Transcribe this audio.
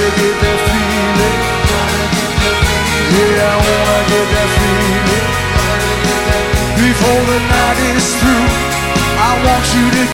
Gotta get that feeling. Yeah, I wanna get that feeling. Before the night is through, I want you to